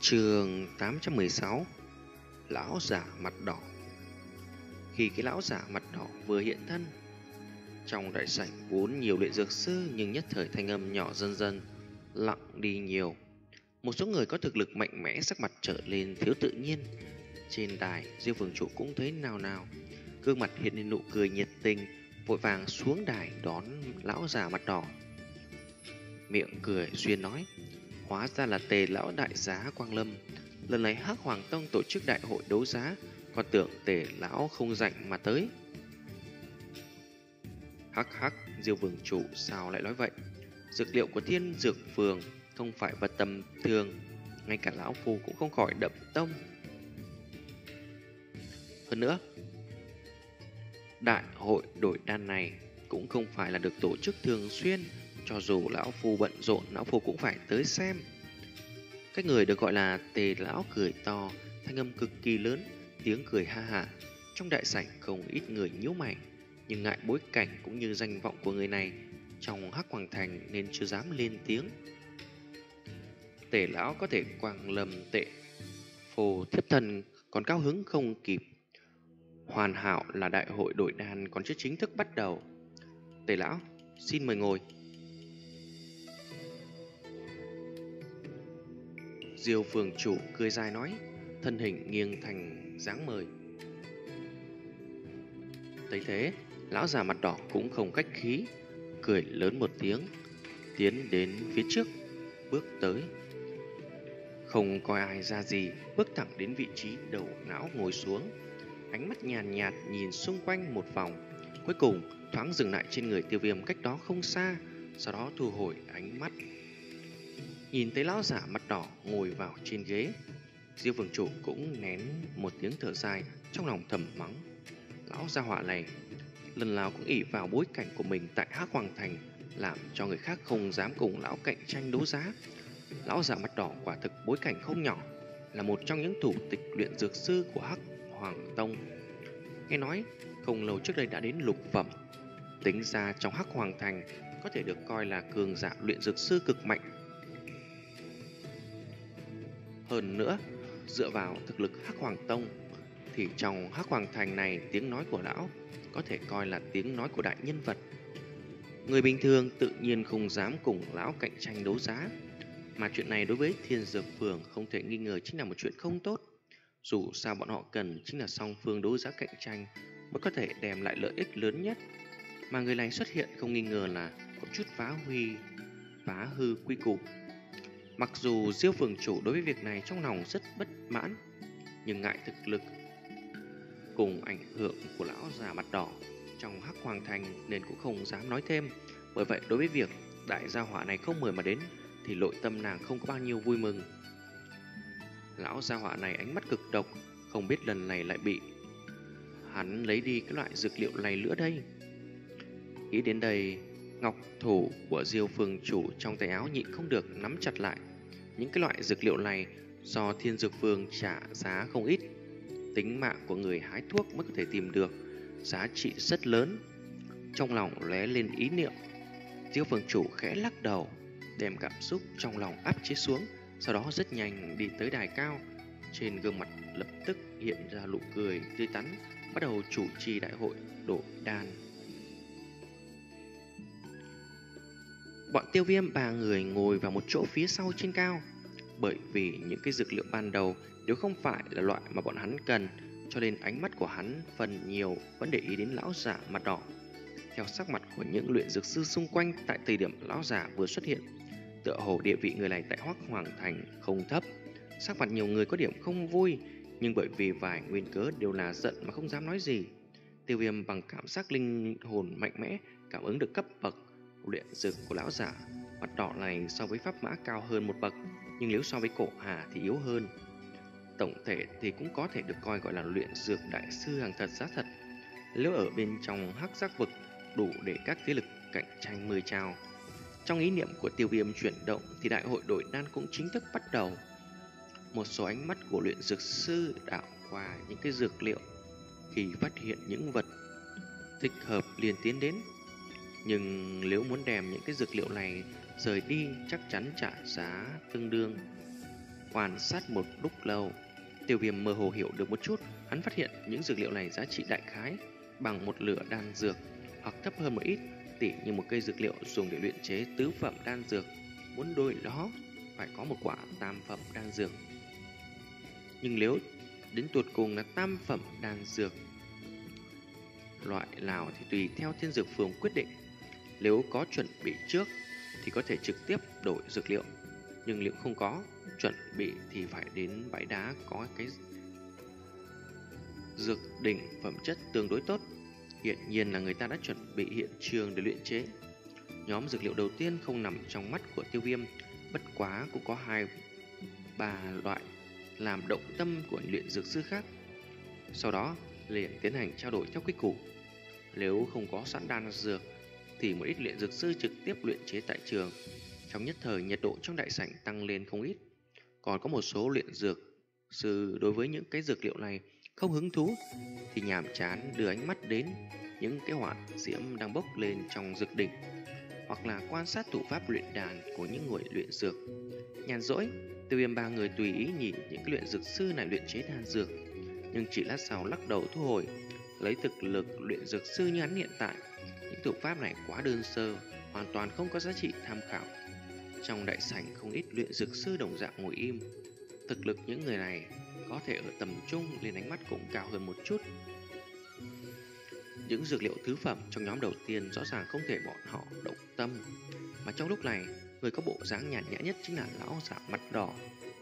Chương 816. Lão giả mặt đỏ. Khi cái lão giả mặt đỏ vừa hiện thân, trong đại sảnh vốn nhiều luyện dược sư, nhưng nhất thời thanh âm nhỏ dần dần lặng đi nhiều. Một số người có thực lực mạnh mẽ sắc mặt trở lên thiếu tự nhiên. Trên đài, Diêu Vương Chủ cũng thấy nào nào, gương mặt hiện lên nụ cười nhiệt tình, vội vàng xuống đài đón lão già mặt đỏ. Miệng cười xuyên nói: hóa ra là Tề lão đại giá Quang Lâm. Lần này Hắc Hoàng Tông tổ chức đại hội đấu giá, còn tưởng Tề lão không rảnh mà tới. Hắc hắc, Diêu Vương Chủ sao lại nói vậy? Dược liệu của Thiên Dược Phường không phải vật tầm thường, ngay cả lão phu cũng không khỏi đậm tâm. Hơn nữa, đại hội đổi đan này cũng không phải là được tổ chức thường xuyên, cho dù lão phu bận rộn, lão phu cũng phải tới xem. Cái người được gọi là Tề lão cười to, thanh âm cực kỳ lớn, tiếng cười ha hả. Trong đại sảnh không ít người nhíu mày, nhưng ngại bối cảnh cũng như danh vọng của người này trong Hắc Hoàng Thành nên chưa dám lên tiếng. Tề lão có thể quang lâm tệ, phù thiếp thần còn cao hứng không kịp. Hoàn hảo là đại hội đổi đan còn chưa chính thức bắt đầu. Tề lão, xin mời ngồi. Diêu Phường Chủ cười dài nói, thân hình nghiêng thành dáng mời. Thấy thế, lão già mặt đỏ cũng không khách khí, cười lớn một tiếng, tiến đến phía trước, bước tới. Không coi ai ra gì, bước thẳng đến vị trí đầu não ngồi xuống, ánh mắt nhàn nhạt nhìn xung quanh một vòng, cuối cùng thoáng dừng lại trên người Tiêu Viêm cách đó không xa, sau đó thu hồi ánh mắt. Nhìn thấy lão giả mặt đỏ ngồi vào trên ghế, Diêu Vương Chủ cũng nén một tiếng thở dài, trong lòng thầm mắng: lão gia họa này lần nào cũng ỷ vào bối cảnh của mình tại Hắc Hoàng Thành, làm cho người khác không dám cùng lão cạnh tranh đấu giá. Lão giả mặt đỏ quả thực bối cảnh không nhỏ, là một trong những thủ tịch luyện dược sư của Hắc Hoàng Tông. Nghe nói không lâu trước đây đã đến lục phẩm, tính ra trong Hắc Hoàng Thành có thể được coi là cường giả luyện dược sư cực mạnh. Hơn nữa, dựa vào thực lực Hắc Hoàng Tông thì trong Hắc Hoàng Thành này tiếng nói của lão có thể coi là tiếng nói của đại nhân vật. Người bình thường tự nhiên không dám cùng lão cạnh tranh đấu giá, mà chuyện này đối với Thiên Dược Phường không thể nghi ngờ chính là một chuyện không tốt. Dù sao bọn họ cần chính là song phương đấu giá cạnh tranh mới có thể đem lại lợi ích lớn nhất, mà người này xuất hiện không nghi ngờ là có chút phá hư quy củ. Mặc dù Diêu Phường Chủ đối với việc này trong lòng rất bất mãn, nhưng ngại thực lực cùng ảnh hưởng của lão già mặt đỏ trong Hắc Hoàng Thành nên cũng không dám nói thêm. Bởi vậy đối với việc đại gia hỏa này không mời mà đến thì nội tâm nàng không có bao nhiêu vui mừng. Lão gia hỏa này ánh mắt cực độc, không biết lần này lại bị hắn lấy đi cái loại dược liệu này nữa đây. Nghĩ đến đây, ngọc thủ của Diêu Phường Chủ trong tay áo nhịn không được nắm chặt lại. Những cái loại dược liệu này do Thiên Dược Phường trả giá không ít, tính mạng của người hái thuốc mới có thể tìm được, giá trị rất lớn. Trong lòng lóe lên ý niệm, Diêu Phường Chủ khẽ lắc đầu, đem cảm xúc trong lòng áp chế xuống, sau đó rất nhanh đi tới đài cao. Trên gương mặt lập tức hiện ra nụ cười tươi tắn, bắt đầu chủ trì đại hội đổi đan. Bọn Tiêu Viêm ba người ngồi vào một chỗ phía sau trên cao. Bởi vì những cái dược liệu ban đầu đều không phải là loại mà bọn hắn cần, cho nên ánh mắt của hắn phần nhiều vẫn để ý đến lão giả mặt đỏ. Theo sắc mặt của những luyện dược sư xung quanh tại thời điểm lão giả vừa xuất hiện, tựa hồ địa vị người này tại Hắc Hoàng Thành không thấp. Sắc mặt nhiều người có điểm không vui, nhưng bởi vì vài nguyên cớ đều là giận mà không dám nói gì. Tiêu Viêm bằng cảm giác linh hồn mạnh mẽ cảm ứng được cấp bậc luyện dược của lão giả mặt đỏ này so với pháp mã cao hơn một bậc, nhưng nếu so với cổ hà thì yếu hơn. Tổng thể thì cũng có thể được coi gọi là luyện dược đại sư hàng thật giá thật. Nếu ở bên trong Hắc Giác Vực đủ để các thế lực cạnh tranh mười trào. Trong ý niệm của Tiêu Viêm chuyển động thì đại hội đổi đan cũng chính thức bắt đầu. Một số ánh mắt của luyện dược sư đảo qua những cái dược liệu, khi phát hiện những vật thích hợp liền tiến đến. Nhưng nếu muốn đem những cái dược liệu này rời đi chắc chắn trả giá tương đương. Quan sát một lúc lâu, Tiêu Viêm mơ hồ hiểu được một chút. Hắn phát hiện những dược liệu này giá trị đại khái bằng một lửa đan dược, hoặc thấp hơn một ít, tỉ như một cây dược liệu dùng để luyện chế tứ phẩm đan dược. Muốn đổi đó phải có một quả tam phẩm đan dược. Nhưng nếu đến tuột cùng là tam phẩm đan dược, loại nào thì tùy theo Thiên Dược Phường quyết định. Nếu có chuẩn bị trước thì có thể trực tiếp đổi dược liệu, nhưng nếu không có chuẩn bị thì phải đến bãi đá có cái dược đỉnh phẩm chất tương đối tốt. Hiện nhiên là người ta đã chuẩn bị hiện trường để luyện chế. Nhóm dược liệu đầu tiên không nằm trong mắt của Tiêu Viêm, bất quá cũng có 2-3 loại làm động tâm của luyện dược sư khác. Sau đó liền tiến hành trao đổi theo quy củ. Nếu không có sẵn đan dược thì một ít luyện dược sư trực tiếp luyện chế tại trường. Trong nhất thời, nhiệt độ trong đại sảnh tăng lên không ít. Còn có một số luyện dược sư đối với những cái dược liệu này không hứng thú thì nhàm chán đưa ánh mắt đến những cái hỏa diễm đang bốc lên trong dược đỉnh, hoặc là quan sát thủ pháp luyện đàn của những người luyện dược. Nhàn rỗi, Tiêu Viêm ba người tùy ý nhìn những cái luyện dược sư này luyện chế đan dược, nhưng chỉ lát sau lắc đầu thu hồi. Lấy thực lực luyện dược sư như hắn hiện tại, những thủ pháp này quá đơn sơ, hoàn toàn không có giá trị tham khảo. Trong đại sảnh không ít luyện dược sư đồng dạng ngồi im. Thực lực những người này có thể ở tầm trung, lên ánh mắt cũng cao hơn một chút. Những dược liệu thứ phẩm trong nhóm đầu tiên rõ ràng không thể bọn họ động tâm, mà trong lúc này người có bộ dáng nhàn nhã nhất chính là lão giả mặt đỏ.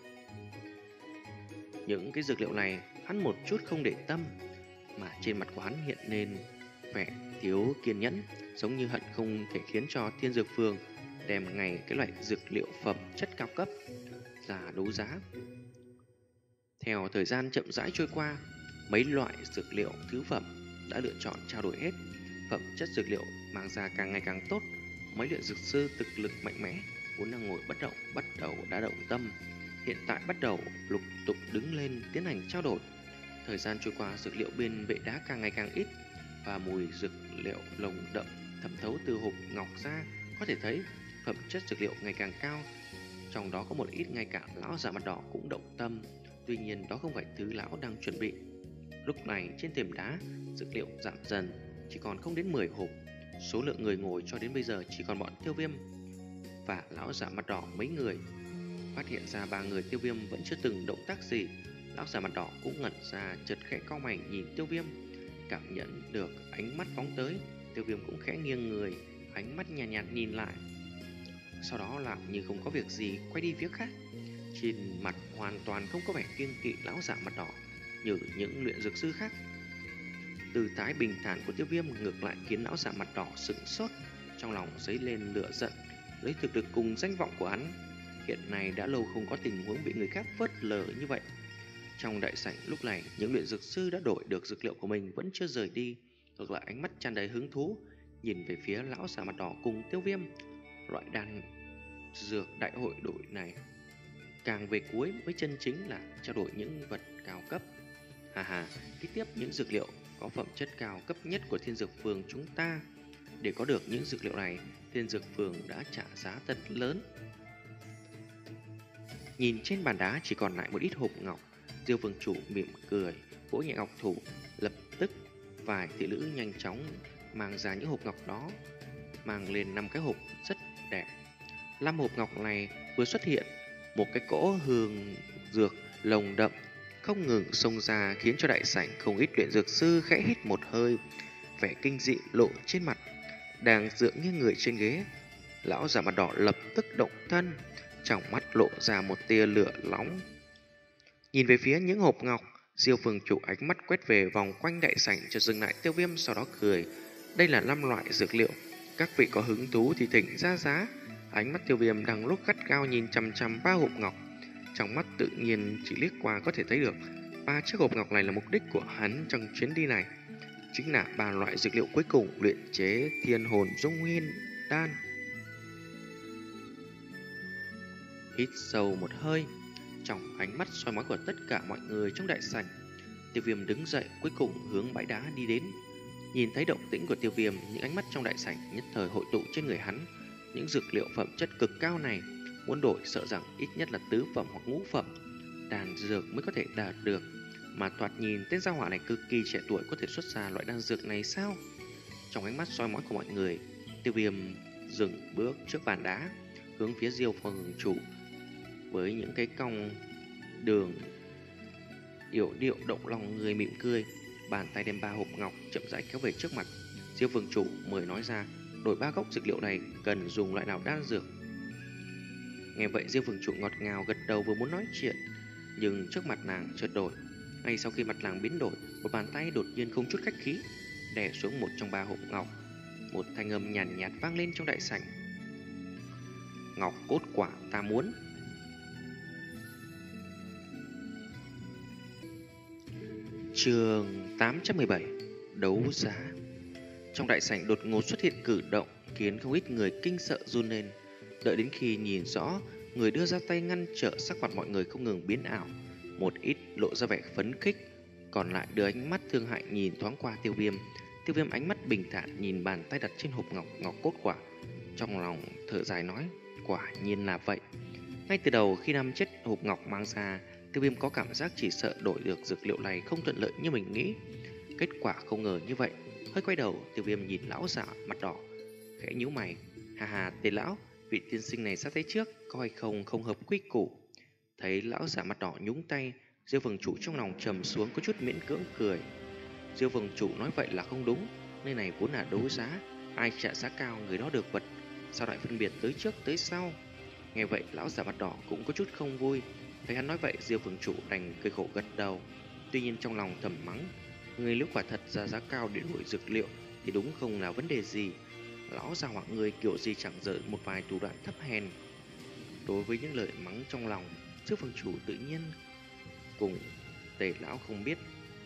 Những cái dược liệu này hắn một chút không để tâm, mà trên mặt của hắn hiện lên vẻ thiếu kiên nhẫn, giống như hận không thể khiến cho Thiên Dược Phường đem ngay cái loại dược liệu phẩm chất cao cấp ra đấu giá. Theo thời gian chậm rãi trôi qua, mấy loại dược liệu thứ phẩm đã lựa chọn trao đổi hết. Phẩm chất dược liệu mang ra càng ngày càng tốt. Mấy luyện dược sư thực lực mạnh mẽ vốn đang ngồi bất động bắt đầu đã động tâm, hiện tại bắt đầu lục tục đứng lên tiến hành trao đổi. Thời gian trôi qua, dược liệu bên bệ đá càng ngày càng ít, và mùi dược liệu nồng đậm thẩm thấu từ hộp ngọc ra có thể thấy phẩm chất dược liệu ngày càng cao. Trong đó có một ít ngay cả lão già mặt đỏ cũng động tâm. Tuy nhiên đó không phải thứ lão đang chuẩn bị. Lúc này trên thềm đá, dược liệu giảm dần, chỉ còn không đến 10 hộp. Số lượng người ngồi cho đến bây giờ chỉ còn bọn Tiêu Viêm và lão già mặt đỏ mấy người. Phát hiện ra ba người Tiêu Viêm vẫn chưa từng động tác gì, lão già mặt đỏ cũng ngẩn ra, chợt khẽ cau mày nhìn Tiêu Viêm. Cảm nhận được ánh mắt phóng tới, Tiêu Viêm cũng khẽ nghiêng người, ánh mắt nhàn nhạt nhìn lại. Sau đó làm như không có việc gì quay đi phía khác. Trên mặt hoàn toàn không có vẻ kiêng kỵ lão giả mặt đỏ như những luyện dược sư khác. Từ thái bình thản của Tiêu Viêm ngược lại khiến lão giả mặt đỏ sững sốt, trong lòng dấy lên lửa giận. Lấy thực lực cùng danh vọng của hắn, hiện nay đã lâu không có tình huống bị người khác phớt lờ như vậy. Trong đại sảnh lúc này, những luyện dược sư đã đổi được dược liệu của mình vẫn chưa rời đi, ngược lại ánh mắt tràn đầy hứng thú nhìn về phía lão giả mặt đỏ cùng Tiêu Viêm. Loại đan dược đại hội đổi này càng về cuối mới chân chính là trao đổi những vật cao cấp. Kế tiếp những dược liệu có phẩm chất cao cấp nhất của Thiên Dược Phường chúng ta. Để có được những dược liệu này, Thiên Dược Phường đã trả giá thật lớn. Nhìn trên bàn đá chỉ còn lại một ít hộp ngọc, Diêu Vương chủ mỉm cười, vỗ nhẹ ngọc thủ, lập tức vài thị nữ nhanh chóng mang ra những hộp ngọc đó, mang lên 5 cái hộp rất đẹp. 5 hộp ngọc này vừa xuất hiện, một cái cỗ hương dược nồng đậm không ngừng xông ra, khiến cho đại sảnh không ít luyện dược sư khẽ hít một hơi, vẻ kinh dị lộ trên mặt. Đang dựa như người trên ghế, lão già mặt đỏ lập tức động thân, trong mắt lộ ra một tia lửa nóng. Nhìn về phía những hộp ngọc, Diêu Phường chủ ánh mắt quét về vòng quanh đại sảnh cho dừng lại Tiêu Viêm, sau đó cười. Đây là 5 loại dược liệu, các vị có hứng thú thì thỉnh ra giá. Ánh mắt Tiêu Viêm đang lúc gắt gao nhìn chằm chằm 3 hộp ngọc, trong mắt tự nhiên chỉ liếc qua có thể thấy được 3 chiếc hộp ngọc này là mục đích của hắn trong chuyến đi này, chính là 3 loại dược liệu cuối cùng luyện chế Thiên Hồn Dung Nguyên Đan. Hít sâu một hơi, trong ánh mắt soi mói của tất cả mọi người trong đại sảnh, Tiêu Viêm đứng dậy cuối cùng hướng bãi đá đi đến. Nhìn thấy động tĩnh của Tiêu Viêm, những ánh mắt trong đại sảnh nhất thời hội tụ trên người hắn. Những dược liệu phẩm chất cực cao này Muốn đổi sợ rằng ít nhất là tứ phẩm hoặc ngũ phẩm đan dược mới có thể đạt được. Mà thoạt nhìn tên gia hỏa này cực kỳ trẻ tuổi có thể xuất ra loại đan dược này sao? Trong ánh mắt soi mói của mọi người, Tiêu Viêm dừng bước trước bàn đá, hướng phía Diêu Phường chủ với những cái cong đường yểu điệu động lòng người mỉm cười. Bàn tay đem 3 hộp ngọc chậm rãi kéo về trước mặt. Diêu Vương chủ mới nói ra, đổi 3 gốc dược liệu này cần dùng loại nào đan dược. Nghe vậy Diêu Vương chủ ngọt ngào gật đầu vừa muốn nói chuyện, nhưng trước mặt nàng chợt đổi. Ngay sau khi mặt nàng biến đổi, một bàn tay đột nhiên không chút khách khí đè xuống một trong 3 hộp ngọc. Một thanh âm nhàn nhạt vang lên trong đại sảnh. Ngọc cốt quả ta muốn. Chương 817. Đấu giá. Trong đại sảnh đột ngột xuất hiện cử động khiến không ít người kinh sợ run lên. Đợi đến khi nhìn rõ, người đưa ra tay ngăn trở, sắc mặt mọi người không ngừng biến ảo. Một ít lộ ra vẻ phấn khích, còn lại đưa ánh mắt thương hại nhìn thoáng qua Tiêu Viêm. Tiêu Viêm ánh mắt bình thản nhìn bàn tay đặt trên hộp ngọc cốt quả, trong lòng thở dài nói, quả nhiên là vậy. Ngay từ đầu khi năm chiếc hộp ngọc mang ra, Tiêu Viêm có cảm giác chỉ sợ đổi được dược liệu này không thuận lợi như mình nghĩ. Kết quả không ngờ như vậy. Hơi quay đầu, Tiêu Viêm nhìn lão giả mặt đỏ, khẽ nhíu mày. Hà hà, tên lão, vị tiên sinh này sát thế trước, coi không hợp quy củ. Thấy lão giả mặt đỏ nhúng tay, Diêu Vương chủ trong lòng trầm xuống, có chút miễn cưỡng cười. Diêu Vương chủ nói vậy là không đúng, nơi này vốn là đấu giá, ai trả giá cao người đó được vật, sao lại phân biệt tới trước tới sau? Nghe vậy lão giả mặt đỏ cũng có chút không vui. Thấy hắn nói vậy, Diêu Vương chủ đành cười khổ gật đầu. Tuy nhiên trong lòng thầm mắng, người nếu quả thật ra giá cao để đổi dược liệu thì đúng không là vấn đề gì. Lão già hoặc người kiểu gì chẳng dở một vài thủ đoạn thấp hèn. Đối với những lời mắng trong lòng, Diêu Vương chủ tự nhiên cùng Tề lão không biết.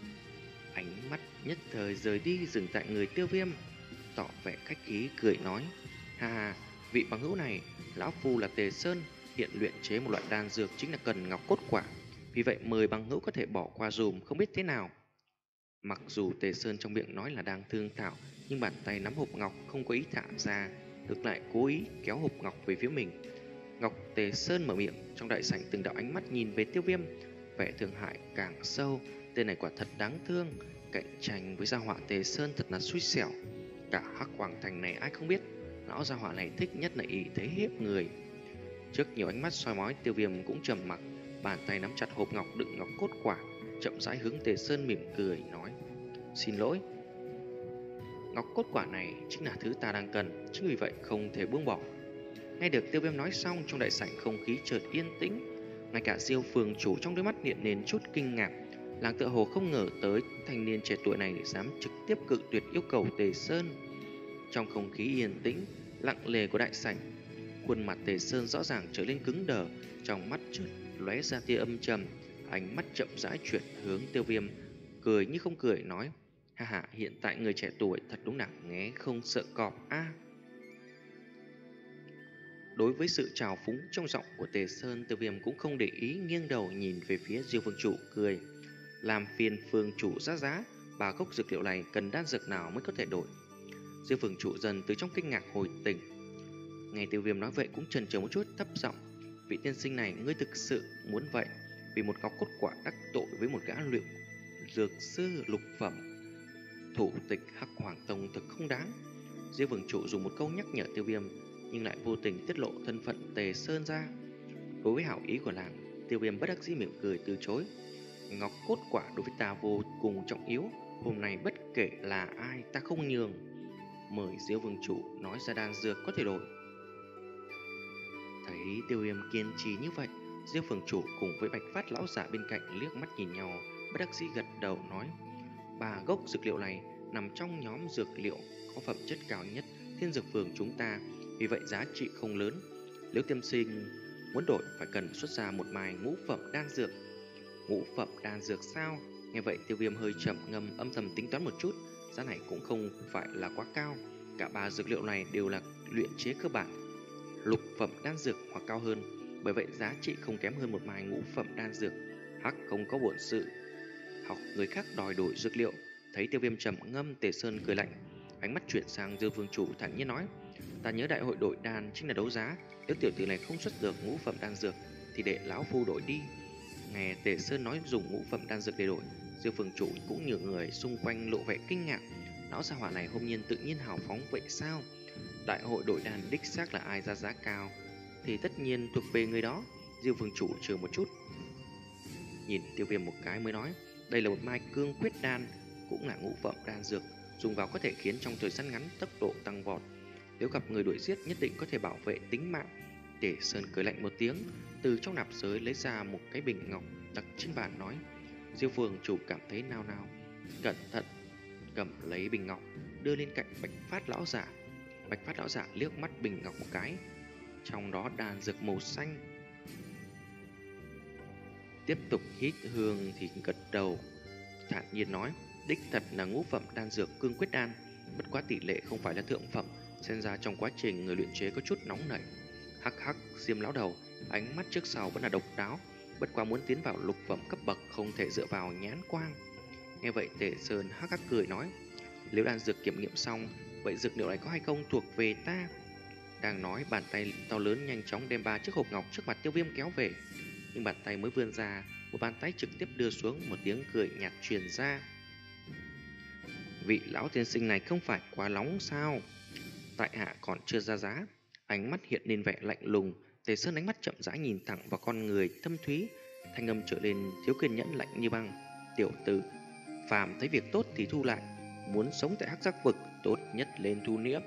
Ánh mắt nhất thời rời đi dừng tại người Tiêu Viêm, tỏ vẻ khách khí cười nói, ha ha, vị bằng hữu này, lão phu là Tề Sơn, hiện luyện chế một loại đan dược chính là cần ngọc cốt quả, vì vậy mời bằng hữu có thể bỏ qua dùm, không biết thế nào. Mặc dù Tề Sơn trong miệng nói là đang thương thảo, nhưng bàn tay nắm hộp ngọc không có ý thả ra, ngược lại cố ý kéo hộp ngọc về phía mình. Ngọc Tề Sơn mở miệng, trong đại sảnh từng đạo ánh mắt nhìn về Tiêu Viêm, vẻ thương hại càng sâu. Tên này quả thật đáng thương, cạnh tranh với gia họa Tề Sơn thật là xui xẻo. Cả Hắc Hoàng Thành này ai không biết, lão gia họa này thích nhất là ý thế hiếp người. Trước nhiều ánh mắt soi mói, Tiêu Viêm cũng trầm mặc, bàn tay nắm chặt hộp ngọc đựng ngọc cốt quả, chậm rãi hướng Tề Sơn mỉm cười nói, xin lỗi, ngọc cốt quả này chính là thứ ta đang cần, chính vì vậy không thể buông bỏ. Nghe được Tiêu Viêm nói xong, trong đại sảnh không khí chợt yên tĩnh, ngay cả Diêu Phường chủ trong đôi mắt hiện lên chút kinh ngạc. Làng tựa hồ không ngờ tới thanh niên trẻ tuổi này dám trực tiếp cự tuyệt yêu cầu Tề Sơn. Trong không khí yên tĩnh lặng lề của đại sảnh, khuôn mặt Tề Sơn rõ ràng trở nên cứng đờ, trong mắt chợt lóe ra tia âm trầm, ánh mắt chậm rãi chuyển hướng Tiêu Viêm, cười như không cười nói, ha ha, hiện tại người trẻ tuổi thật đúng là nghe không sợ cọp a. Đối với sự trào phúng trong giọng của Tề Sơn, Tiêu Viêm cũng không để ý, nghiêng đầu nhìn về phía Diêu Vương chủ cười, làm phiền Phương chủ giá, 3 gốc dược liệu này cần đan dược nào mới có thể đổi. Diêu Vương chủ dần từ trong kinh ngạc hồi tỉnh. Nghe Tiêu Viêm nói vậy cũng chần chừ một chút, thấp giọng, vị tiên sinh này ngươi thực sự muốn vậy? Vì một ngọc cốt quả đắc tội với một gã luyện dược sư lục phẩm, thủ tịch Hắc Hoàng Tông thực không đáng. Diêu Vương chủ dùng một câu nhắc nhở Tiêu Viêm, nhưng lại vô tình tiết lộ thân phận Tề Sơn ra. Đối với hảo ý của làng, Tiêu Viêm bất đắc dĩ mỉm cười từ chối. Ngọc cốt quả đối với ta vô cùng trọng yếu, hôm nay bất kể là ai ta không nhường. Mời Diêu Vương chủ nói ra đan dược có thể đổi. Thấy Tiêu Viêm kiên trì như vậy, Diêu Vương chủ cùng với Bạch Phát lão giả bên cạnh liếc mắt nhìn nhau, bất đắc dĩ gật đầu nói, 3 gốc dược liệu này nằm trong nhóm dược liệu có phẩm chất cao nhất Thiên Dược Phường chúng ta, vì vậy giá trị không lớn. Nếu tiên sinh muốn đổi phải cần xuất ra một mai ngũ phẩm đan dược. Ngũ phẩm đan dược sao? Nghe vậy Tiêu Viêm hơi trầm ngâm, âm thầm tính toán một chút, giá này cũng không phải là quá cao. Cả 3 dược liệu này đều là luyện chế cơ bản, lục phẩm đan dược hoặc cao hơn, bởi vậy giá trị không kém hơn một mai ngũ phẩm đan dược. Hắc không có bổn sự học người khác đòi đổi dược liệu. Thấy Tiêu Viêm trầm ngâm, Tề Sơn cười lạnh, ánh mắt chuyển sang Diêu Vương chủ thản nhiên nói, Ta nhớ đại hội đổi đan chính là đấu giá, nếu tiểu tử này không xuất được ngũ phẩm đan dược thì để lão phu đổi đi. Nghe Tề Sơn nói dùng ngũ phẩm đan dược để đổi, Diêu Phường chủ cũng nhiều người xung quanh lộ vẻ kinh ngạc. Lão gia hỏa này hôm nhiên tự nhiên hào phóng vậy sao? Đại hội đổi đan đích xác là ai ra giá cao thì tất nhiên thuộc về người đó. Diêu Phường chủ trừ một chút, nhìn Tiêu Viêm một cái mới nói, đây là một mai cương quyết đan, cũng là ngũ phẩm đan dược, dùng vào có thể khiến trong thời gian ngắn tốc độ tăng vọt. Nếu gặp người đuổi giết nhất định có thể bảo vệ tính mạng. Tề Sơn cười lạnh một tiếng, từ trong nạp giới lấy ra một cái bình ngọc đặt trên bàn nói. Diêu Phường chủ cảm thấy nao nao, cẩn thận cầm lấy bình ngọc đưa lên cạnh Bạch Phát lão giả. Bạch Phát lão giả liếc mắt bình ngọc một cái, trong đó đan dược màu xanh. Tiếp tục hít hương thì gật đầu, thản nhiên nói, đích thật là ngũ phẩm đan dược cương quyết đan, bất quá tỷ lệ không phải là thượng phẩm, xem ra trong quá trình người luyện chế có chút nóng nảy. Hắc hắc, Diêm lão đầu, ánh mắt trước sau vẫn là độc đáo, bất quá muốn tiến vào lục phẩm cấp bậc không thể dựa vào nhãn quang. Nghe vậy Tề Sơn hắc hắc cười nói, nếu đan dược kiểm nghiệm xong, vậy dược liệu này có hay không thuộc về ta? Đang nói, bàn tay to lớn nhanh chóng đem 3 chiếc hộp ngọc trước mặt Tiêu Viêm kéo về, nhưng bàn tay mới vươn ra, một bàn tay trực tiếp đưa xuống, một tiếng cười nhạt truyền ra. Vị lão tiên sinh này không phải quá nóng sao? Tại hạ còn chưa ra giá. Ánh mắt hiện lên vẻ lạnh lùng. Tề Sơn ánh mắt chậm rãi nhìn thẳng vào con người thâm thúy, thanh âm trở nên thiếu kiên nhẫn lạnh như băng. Tiểu tử, phàm thấy việc tốt thì thu lại, muốn sống tại Hắc Giác vực tốt nhất lên thu niệm,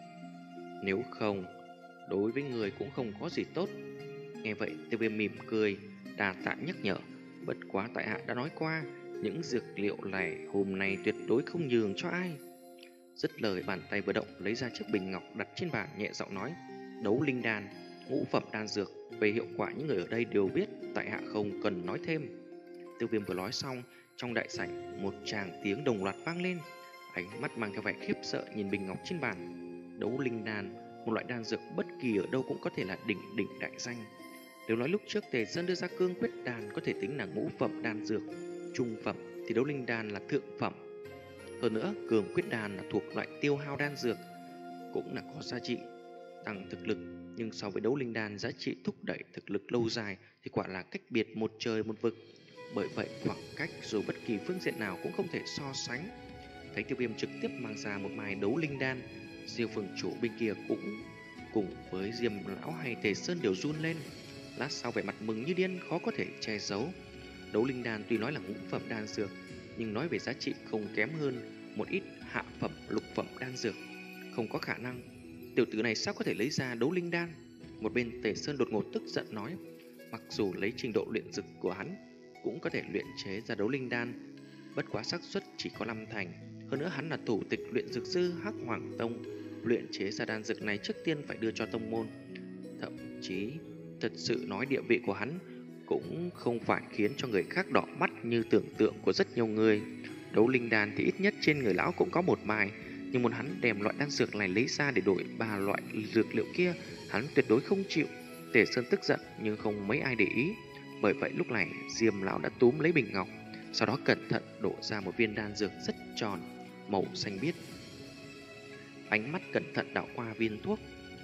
nếu không đối với người cũng không có gì tốt. Nghe vậy Tiêu Viêm mỉm cười, đà tạ nhắc nhở, bất quá tại hạ đã nói qua, những dược liệu này hôm nay tuyệt đối không nhường cho ai. Dứt lời, bàn tay vừa động lấy ra chiếc bình ngọc đặt trên bàn, nhẹ giọng nói, đấu linh đan, ngũ phẩm đan dược, về hiệu quả những người ở đây đều biết, tại hạ không cần nói thêm. Tiêu Viêm vừa nói xong, trong đại sảnh một tràng tiếng đồng loạt vang lên, ánh mắt mang theo vẻ khiếp sợ nhìn bình ngọc trên bàn. Đấu linh đan, một loại đan dược bất kỳ ở đâu cũng có thể là đỉnh đỉnh đại danh. Nếu nói lúc trước Tề Sơn đưa ra cương quyết đan có thể tính là ngũ phẩm đan dược, trung phẩm thì đấu linh đan là thượng phẩm. Hơn nữa, cường quyết đan là thuộc loại tiêu hao đan dược, cũng là có giá trị tăng thực lực, nhưng so với đấu linh đan giá trị thúc đẩy thực lực lâu dài thì quả là cách biệt một trời một vực. Bởi vậy khoảng cách dù bất kỳ phương diện nào cũng không thể so sánh. Thấy Tiêu Viêm trực tiếp mang ra một mai đấu linh đan, Diêu Phường chủ bên kia cũng cùng với Diêm lão hay Tề Sơn đều run lên. Lát sau vẻ mặt mừng như điên khó có thể che giấu. Đấu linh đan tuy nói là ngũ phẩm đan dược, nhưng nói về giá trị không kém hơn một ít hạ phẩm lục phẩm đan dược. Không có khả năng, tiểu tử này sao có thể lấy ra đấu linh đan? Một bên Tề Sơn đột ngột tức giận nói, mặc dù lấy trình độ luyện dược của hắn cũng có thể luyện chế ra đấu linh đan, bất quá xác suất chỉ có 5 thành. Hơn nữa hắn là thủ tịch luyện dược sư Hắc Hoàng Tông, luyện chế ra đan dược này trước tiên phải đưa cho tông môn. Thậm chí thật sự nói địa vị của hắn cũng không phải khiến cho người khác đỏ mắt như tưởng tượng của rất nhiều người. Đấu linh đan thì ít nhất trên người lão cũng có một mai, nhưng muốn hắn đem loại đan dược này lấy ra để đổi 3 loại dược liệu kia, hắn tuyệt đối không chịu. Tề Sơn tức giận nhưng không mấy ai để ý. Bởi vậy lúc này Diêm lão đã túm lấy bình ngọc, sau đó cẩn thận đổ ra một viên đan dược rất tròn, màu xanh biếc. Ánh mắt cẩn thận đảo qua viên thuốc,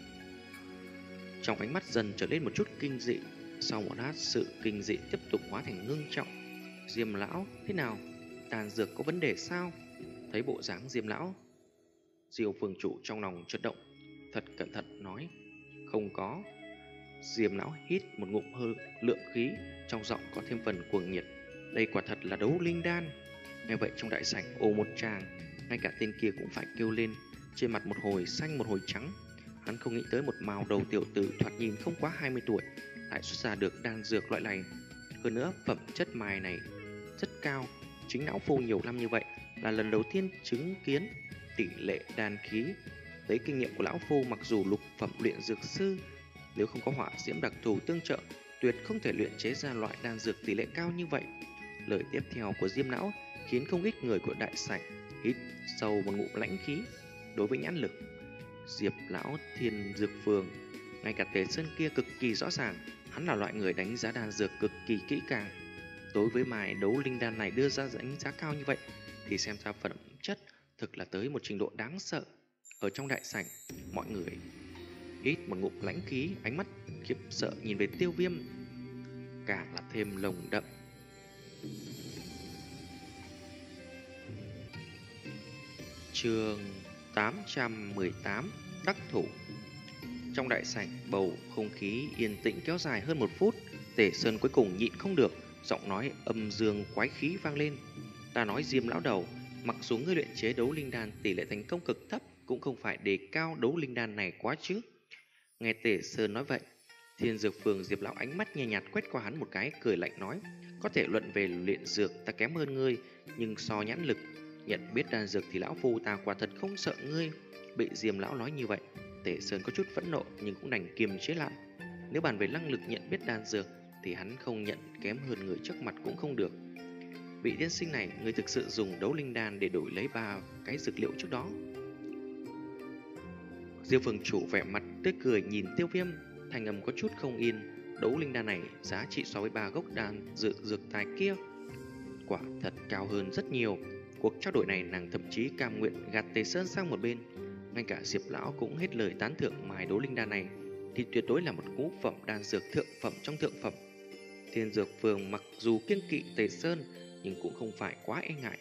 trong ánh mắt dần trở lên một chút kinh dị. Sau một lát, sự kinh dị tiếp tục hóa thành ngưng trọng. Diêm lão, thế nào? Đan dược có vấn đề sao? Thấy bộ dáng Diêm lão, Diêu Phường chủ trong lòng chợt động, thật cẩn thận nói, không có. Diêm lão hít một ngụm hơi lượng khí, trong giọng có thêm phần cuồng nhiệt. Đây quả thật là đấu linh đan. Nghe vậy trong đại sảnh ồ một tràng, ngay cả tên kia cũng phải kêu lên, trên mặt một hồi xanh một hồi trắng. Hắn không nghĩ tới một màu đầu tiểu tử thoạt nhìn không quá 20 tuổi lại xuất ra được đan dược loại này. Hơn nữa phẩm chất mài này rất cao, chính lão phu nhiều năm như vậy là lần đầu tiên chứng kiến tỷ lệ đan khí. Lấy kinh nghiệm của lão phu, mặc dù lục phẩm luyện dược sư, nếu không có hỏa diễm đặc thù tương trợ, tuyệt không thể luyện chế ra loại đan dược tỷ lệ cao như vậy. Lời tiếp theo của Diêm lão khiến không ít người của đại sảnh hít sâu một ngụm lãnh khí. Đối với nhãn lực Diệp lão Thiên Dược Phường, ngay cả Tề Sơn kia cực kỳ rõ ràng, hắn là loại người đánh giá đan dược cực kỳ kỹ càng. Đối với mài đấu linh đan này đưa ra đánh giá cao như vậy thì xem ra phẩm chất thực là tới một trình độ đáng sợ. Ở trong đại sảnh, mọi người hít một ngụm lãnh khí, ánh mắt khiếp sợ nhìn về Tiêu Viêm càng là thêm nồng đậm. Chương 818 Đắc thủ. Trong đại sảnh, bầu không khí yên tĩnh kéo dài hơn 1 phút. Tề Sơn cuối cùng nhịn không được, giọng nói âm dương quái khí vang lên. Ta nói Diêm lão đầu, mặc dù ngươi luyện chế đấu linh đan tỷ lệ thành công cực thấp, cũng không phải đề cao đấu linh đan này quá chứ. Nghe Tề Sơn nói vậy, Thiên Dược Phường Diệp lão ánh mắt nhẹ nhạt quét qua hắn một cái, cười lạnh nói: có thể luận về luyện dược ta kém hơn ngươi, nhưng so nhãn lực nhận biết đan dược thì lão phu ta quả thật không sợ ngươi. Bị Diêm lão nói như vậy, Tề Sơn có chút phẫn nộ nhưng cũng đành kiềm chế lại. Nếu bàn về năng lực nhận biết đan dược thì hắn không nhận kém hơn người trước mặt cũng không được. Vị tiên sinh này, người thực sự dùng đấu linh đan để đổi lấy 3 cái dược liệu trước đó? Diêu Phường chủ vẻ mặt tươi cười nhìn Tiêu Viêm, thanh âm có chút không yên. Đấu linh đan này giá trị so với 3 gốc đan dược tài kia quả thật cao hơn rất nhiều. Cuộc trao đổi này nàng thậm chí cam nguyện gạt Tề Sơn sang một bên. Ngay cả Diệp lão cũng hết lời tán thưởng mài đấu linh đan này thì tuyệt đối là một ngũ phẩm đan dược thượng phẩm trong thượng phẩm. Thiên Dược Phường mặc dù kiêng kỵ Tề Sơn nhưng cũng không phải quá e ngại.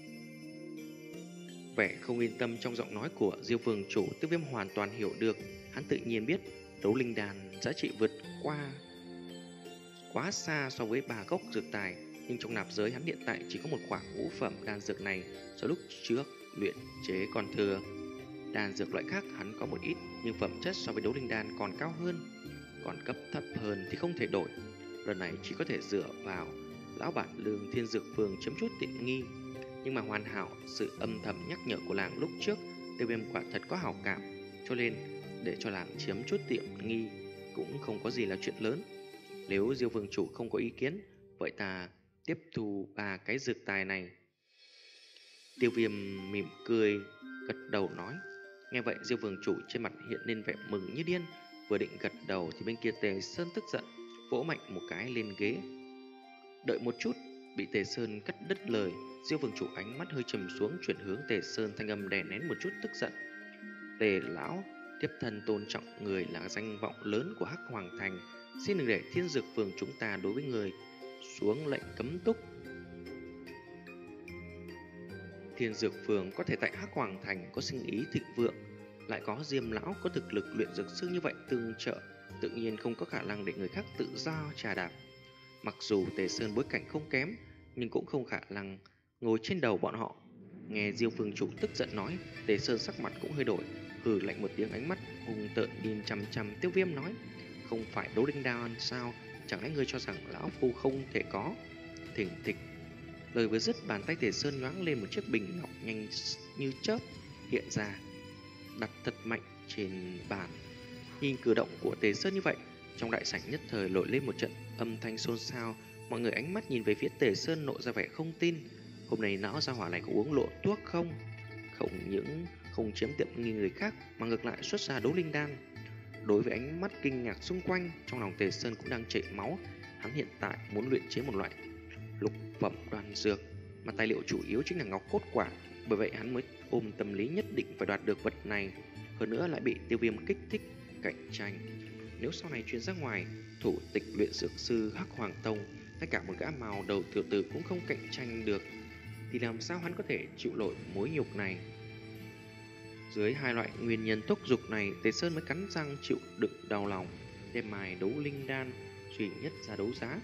Vẻ không yên tâm trong giọng nói của Diêu Phường chủ, Tiêu Viêm hoàn toàn hiểu được. Hắn tự nhiên biết đấu linh đan giá trị vượt qua quá xa so với 3 gốc dược tài, nhưng trong nạp giới hắn hiện tại chỉ có một khoảng ngũ phẩm đan dược này do lúc trước luyện chế còn thừa. Đan dược loại khác hắn có một ít, nhưng phẩm chất so với đấu linh đan còn cao hơn, còn cấp thấp hơn thì không thể đổi. Lần này chỉ có thể dựa vào lão bản lương Thiên Dược Phường chiếm chút tiện nghi. Nhưng mà hoàn hảo sự âm thầm nhắc nhở của làng lúc trước, Tiêu Viêm quả thật có hảo cảm, cho nên để cho làng chiếm chút tiện nghi cũng không có gì là chuyện lớn. Nếu Diêu Vương chủ không có ý kiến, vậy ta tiếp thu 3 cái dược tài này. Tiêu Viêm mỉm cười gật đầu nói. Nghe vậy Diêu Vương chủ trên mặt hiện lên vẻ mừng như điên, vừa định gật đầu thì bên kia Tề Sơn tức giận vỗ mạnh một cái lên ghế. Đợi một chút. Bị Tề Sơn cắt đứt lời, Diêu Vương chủ ánh mắt hơi trầm xuống, chuyển hướng Tề Sơn, thanh âm đè nén một chút tức giận. Tề lão, tiếp thân tôn trọng người là danh vọng lớn của Hắc Hoàng Thành, xin đừng để Thiên Dược Phường chúng ta đối với người xuống lệnh cấm túc. Thiên Dược Phường có thể tại Hắc Hoàng Thành có sinh ý thịnh vượng, lại có Diêm lão có thực lực luyện dược sư như vậy tương trợ, tự nhiên không có khả năng để người khác tự do trà đạp. Mặc dù Tề Sơn bối cảnh không kém, nhưng cũng không khả năng ngồi trên đầu bọn họ. Nghe Diêu Phương chủ tức giận nói, Tề Sơn sắc mặt cũng hơi đổi, hừ lạnh một tiếng, ánh mắt hung tợn nhìn chằm chằm Tiêu Viêm nói: không phải đấu linh đan sao, chẳng lẽ ngươi cho rằng lão phu không thể có? Thình thịch. Lời vừa dứt, bàn tay Tề Sơn nhoáng lên một chiếc bình ngọc nhanh như chớp hiện ra, đặt thật mạnh trên bàn. Nhìn cử động của Tề Sơn như vậy, trong đại sảnh nhất thời nổi lên một trận âm thanh xôn xao. Mọi người ánh mắt nhìn về phía Tề Sơn lộ ra vẻ không tin. Hôm nay lão gia hỏa này có uống lộ thuốc không? Không những không chiếm tiện nghi người khác mà ngược lại xuất ra đấu linh đan. Đối với ánh mắt kinh ngạc xung quanh, trong lòng Tề Sơn cũng đang chảy máu. Hắn hiện tại muốn luyện chế một loại lục phẩm đan dược, mà tài liệu chủ yếu chính là ngọc cốt quả. Bởi vậy hắn mới ôm tâm lý nhất định phải đoạt được vật này. Hơn nữa lại bị Tiêu Viêm kích thích cạnh tranh. Nếu sau này truyền ra ngoài, thủ tịch luyện dược sư Hắc Hoàng Tông, ngay cả một gã màu đầu tiểu tử cũng không cạnh tranh được, thì làm sao hắn có thể chịu nổi mối nhục này? Dưới 2 loại nguyên nhân thúc giục này, Tề Sơn mới cắn răng chịu đựng đau lòng, đem mài đấu linh đan duy nhất ra đấu giá.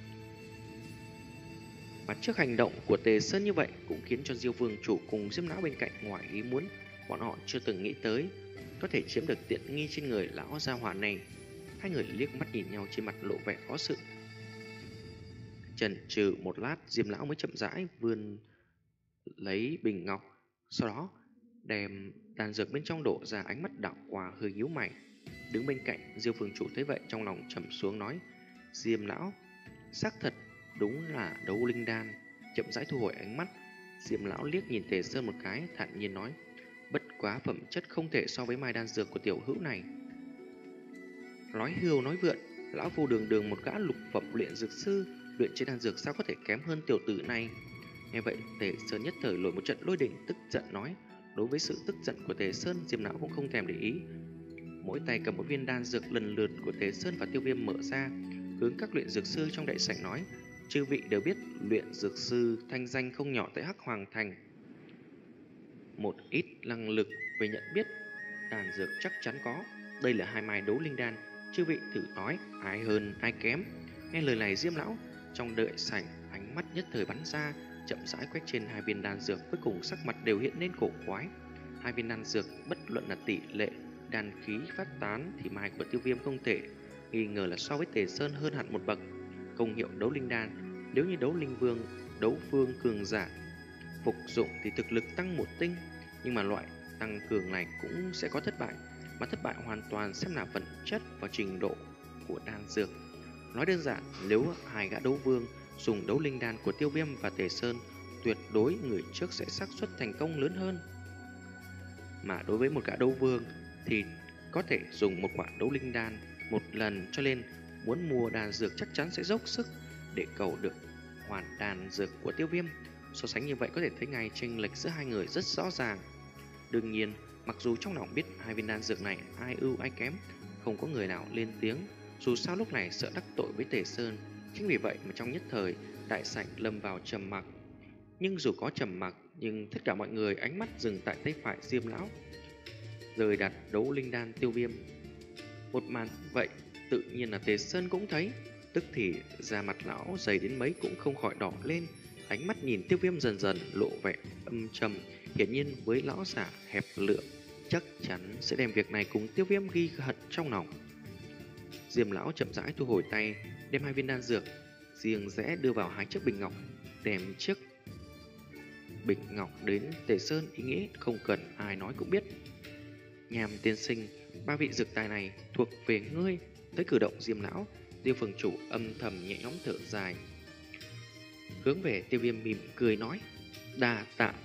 Mà trước hành động của Tề Sơn như vậy cũng khiến cho Diêu Vương chủ cùng Diêm lão bên cạnh ngoài ý muốn. Bọn họ chưa từng nghĩ tới có thể chiếm được tiện nghi trên người lão gia hỏa này. Hai người liếc mắt nhìn nhau, trên mặt lộ vẻ khó xử. Chần chừ một lát, Diêm lão mới chậm rãi vươn lấy bình ngọc, sau đó đem đan dược bên trong đổ ra, ánh mắt đảo qua hơi nhíu mày. Đứng bên cạnh Diêu Phương chủ thấy vậy trong lòng trầm xuống nói: Diêm lão, xác thật đúng là đấu linh đan. Chậm rãi thu hồi ánh mắt, Diêm lão liếc nhìn Tề Sơn một cái, thản nhiên nói: bất quá phẩm chất không thể so với mai đan dược của tiểu hữu này. Nói hưu nói vượn, lão phu đường đường một gã lục phẩm luyện dược sư, luyện chế đan dược sao có thể kém hơn tiểu tử này? Nghe vậy Tề Sơn nhất thời nổi một trận lôi đình, tức giận nói: Đối với sự tức giận của Tề Sơn, Diêm Lão cũng không thèm để ý. Mỗi tay cầm một viên đan dược lần lượt của Tề Sơn và Tiêu Viêm mở ra, hướng các luyện dược sư trong đại sảnh nói: chư vị đều biết luyện dược sư thanh danh không nhỏ tại Hắc Hoàng Thành. Một ít năng lực về nhận biết đan dược chắc chắn có. Đây là 2 mai đấu linh đan, chư vị thử nói ai hơn ai kém. Nghe lời này, Diêm Lão trong đại sảnh ánh mắt nhất thời bắn ra, chậm rãi quét trên 2 viên đan dược, cuối cùng sắc mặt đều hiện lên cổ quái. 2 viên đan dược bất luận là tỷ lệ đan khí phát tán thì mai của Tiêu Viêm không thể nghi ngờ là so với Tề Sơn hơn hẳn một bậc. Công hiệu đấu linh đan, nếu như đấu vương cường giả phục dụng thì thực lực tăng 1 tinh, nhưng mà loại tăng cường này cũng sẽ có thất bại, mà thất bại hoàn toàn xem là vật chất và trình độ của đan dược. Nói đơn giản, nếu 2 gã đấu vương dùng đấu linh đan của Tiêu Viêm và Tề Sơn, tuyệt đối người trước sẽ xác suất thành công lớn hơn. Mà đối với một gã đấu vương thì có thể dùng một quả đấu linh đan một lần, cho nên muốn mua đan dược chắc chắn sẽ dốc sức để cầu được hoàn đan dược của Tiêu Viêm. So sánh như vậy có thể thấy ngay chênh lệch giữa hai người rất rõ ràng. Đương nhiên, mặc dù trong lòng biết 2 viên đan dược này ai ưu ai kém, không có người nào lên tiếng, dù sao lúc này sợ đắc tội với Tề Sơn. Chính vì vậy mà trong nhất thời đại sảnh lâm vào trầm mặc. Nhưng dù có trầm mặc, nhưng tất cả mọi người ánh mắt dừng tại tay phải Diêm Lão, rời đặt đấu linh đan Tiêu Viêm. Một màn vậy tự nhiên là Tề Sơn cũng thấy, tức thì da mặt lão dày đến mấy cũng không khỏi đỏ lên. Ánh mắt nhìn Tiêu Viêm dần dần lộ vẻ âm trầm, hiển nhiên với lão giả hẹp lượng chắc chắn sẽ đem việc này cùng Tiêu Viêm ghi hận trong lòng. Diêm Lão chậm rãi thu hồi tay, đem 2 viên đan dược riêng rẽ đưa vào 2 chiếc bình ngọc, đem chiếc bình ngọc đến Tề Sơn, ý nghĩa không cần ai nói cũng biết. Nhàm tiên sinh, 3 vị dược tài này thuộc về ngươi. Tới cử động Diêm Lão, Tiêu Phường chủ âm thầm nhẹ nhõm thở dài, hướng về Tiêu Viêm mỉm cười nói: đa tạ.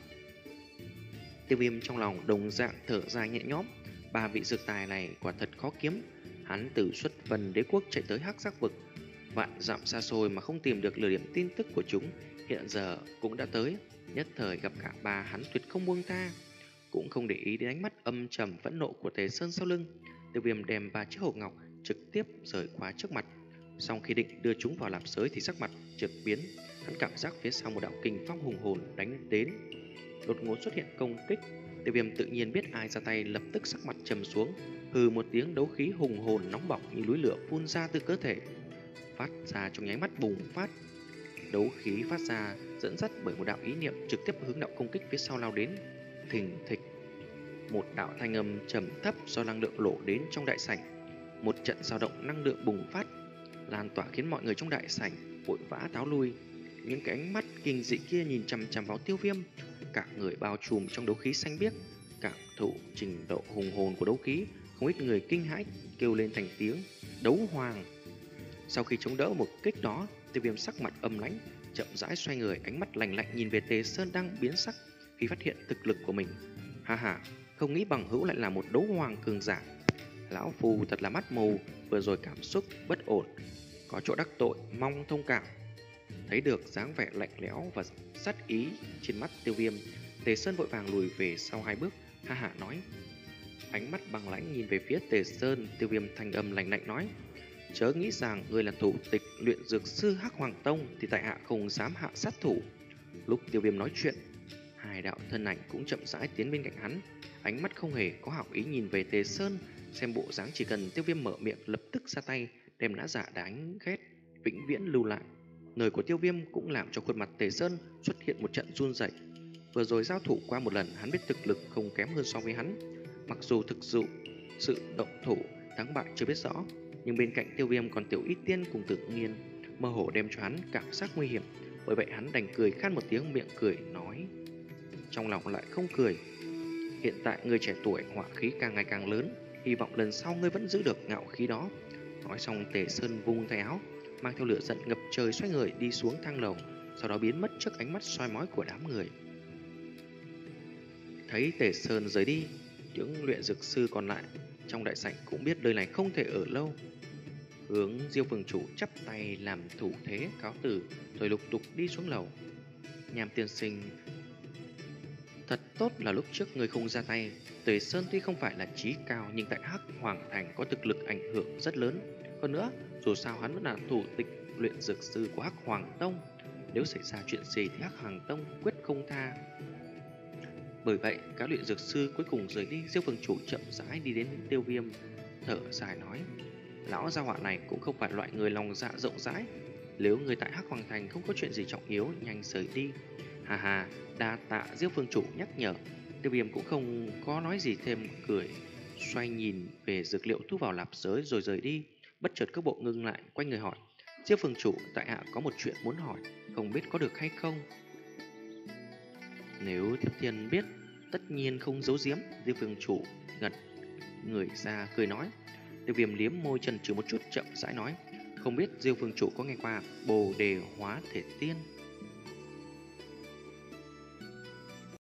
Tiêu Viêm trong lòng đồng dạng thở dài nhẹ nhõm. 3 vị dược tài này quả thật khó kiếm. Hắn từ xuất Vân Đế quốc chạy tới Hắc Giác vực, vạn dặm xa xôi mà không tìm được lửa điểm tin tức của chúng, hiện giờ cũng đã tới. Nhất thời gặp cả 3, hắn tuyệt không buông tha, cũng không để ý đến ánh mắt âm trầm phẫn nộ của Tề Sơn sau lưng. Tiêu Viêm đem 3 chiếc hộp ngọc trực tiếp rời qua trước mặt. Sau khi định đưa chúng vào lạp giới thì sắc mặt chợt biến, hắn cảm giác phía sau một đạo kình phong hùng hồn đánh đến, đột ngột xuất hiện công kích. Tiêu Viêm tự nhiên biết ai ra tay, lập tức sắc mặt trầm xuống, hừ một tiếng, đấu khí hùng hồn nóng bỏng như núi lửa phun ra từ cơ thể, phát ra trong nháy mắt bùng phát. Đấu khí phát ra dẫn dắt bởi một đạo ý niệm trực tiếp hướng đạo công kích phía sau lao đến. Thình thịch, một đạo thanh âm trầm thấp do năng lượng lộ đến trong đại sảnh. Một trận dao động năng lượng bùng phát, lan tỏa khiến mọi người trong đại sảnh vội vã tháo lui. Những cái ánh mắt kinh dị kia nhìn chằm chằm vào Tiêu Viêm, cả người bao trùm trong đấu khí xanh biếc. Cảm thụ trình độ hùng hồn của đấu khí, không ít người kinh hãi kêu lên thành tiếng đấu hoàng. Sau khi chống đỡ một kích đó, Tiêu Viêm sắc mặt âm lãnh, chậm rãi xoay người, ánh mắt lạnh lạnh nhìn về Tề Sơn đang biến sắc khi phát hiện thực lực của mình. Ha ha, không nghĩ bằng hữu lại là một đấu hoàng cường giả. Lão phù thật là mắt mù, vừa rồi cảm xúc bất ổn, có chỗ đắc tội, mong thông cảm. Thấy được dáng vẻ lạnh lẽo và sát ý trên mắt Tiêu Viêm, Tề Sơn vội vàng lùi về sau 2 bước, ha ha nói. Ánh mắt băng lãnh nhìn về phía Tề Sơn, Tiêu Viêm thanh âm lạnh lạnh nói: chớ nghĩ rằng ngươi là thủ tịch luyện dược sư Hắc Hoàng Tông thì tại hạ không dám hạ sát thủ. Lúc Tiêu Viêm nói chuyện, 2 đạo thân ảnh cũng chậm rãi tiến bên cạnh hắn, ánh mắt không hề có hảo ý nhìn về Tề Sơn, xem bộ dáng chỉ cần Tiêu Viêm mở miệng lập tức ra tay đem nã giả đánh ghét vĩnh viễn lưu lại. Lời của Tiêu Viêm cũng làm cho khuôn mặt Tề Sơn xuất hiện một trận run rẩy. Vừa rồi giao thủ qua một lần, hắn biết thực lực không kém hơn so với hắn. Mặc dù thực sự động thủ thắng bại chưa biết rõ, nhưng bên cạnh Tiêu Viêm còn Tiểu Y Tiên cùng Tự Nhiên, mơ hồ đem cho hắn cảm giác nguy hiểm. Bởi vậy hắn đành cười khan một tiếng, miệng cười nói, trong lòng lại không cười: hiện tại người trẻ tuổi hỏa khí càng ngày càng lớn, hy vọng lần sau ngươi vẫn giữ được ngạo khí đó. Nói xong, Tề Sơn vung tay áo, mang theo lửa giận ngập trời xoay người đi xuống thang lầu, sau đó biến mất trước ánh mắt soi mói của đám người. Thấy Tề Sơn rời đi, những luyện dược sư còn lại trong đại sảnh cũng biết nơi này không thể ở lâu, hướng Diêu Phường chủ chắp tay làm thủ thế cáo từ, rồi lục tục đi xuống lầu. Nham tiên sinh Thật tốt là lúc trước ngươi không ra tay. Tề Sơn tuy không phải là chí cao, nhưng tại Hắc Hoàng Thành có thực lực ảnh hưởng rất lớn. Hơn nữa, dù sao hắn vẫn là thủ tịch luyện dược sư của Hắc Hoàng Tông. Nếu xảy ra chuyện gì thì Hắc Hoàng Tông quyết không tha. Bởi vậy, các luyện dược sư cuối cùng rời đi. Diêu Vương chủ chậm rãi đi đến Tiêu Viêm, thở dài nói: lão gia hỏa này cũng không phải loại người lòng dạ rộng rãi. Nếu người tại Hắc Hoàng Thành không có chuyện gì trọng yếu, nhanh rời đi. Hà hà, đa tạ Diêu Vương chủ nhắc nhở. Tiêu Viêm cũng không có nói gì thêm, cười xoay nhìn về dược liệu thu vào lạp giới rồi rời đi. Bất chợt các bộ ngưng lại, quay người hỏi: Diêu Vương chủ, tại hạ có một chuyện muốn hỏi, không biết có được hay không? Nếu Thiếp Thiên biết, tất nhiên không giấu giếm. Diêu Vương chủ ngật người ra cười nói. Tiêu Viêm liếm môi chần chừ một chút, chậm rãi nói: không biết Diêu Vương chủ có nghe qua Bồ Đề Hóa Thể Tiên?